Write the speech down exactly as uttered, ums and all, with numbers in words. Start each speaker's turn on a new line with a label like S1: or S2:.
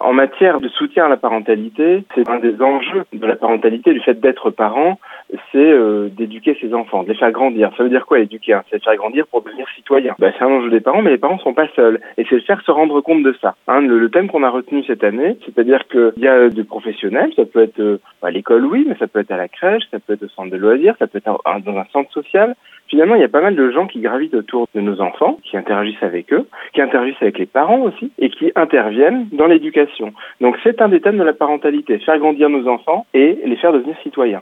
S1: En matière de soutien à la parentalité, c'est un des enjeux de la parentalité, du fait d'être parent, c'est euh, d'éduquer ses enfants, de les faire grandir. Ça veut dire quoi éduquer hein? C'est les faire grandir pour devenir citoyen. Bah, c'est un enjeu des parents, mais les parents sont pas seuls. Et c'est de faire se rendre compte de ça. Hein, le, le thème qu'on a retenu cette année, c'est-à-dire qu'il y a des professionnels, ça peut être euh, à l'école, oui, mais ça peut être à la crèche, ça peut être au centre de loisirs, ça peut être un, dans un centre social. Finalement, il y a pas mal de gens qui gravitent autour de nos enfants, qui interagissent avec eux, qui interagissent avec les parents aussi, et qui interviennent dans l'éducation. Donc c'est un des thèmes de la parentalité, faire grandir nos enfants et les faire devenir citoyens.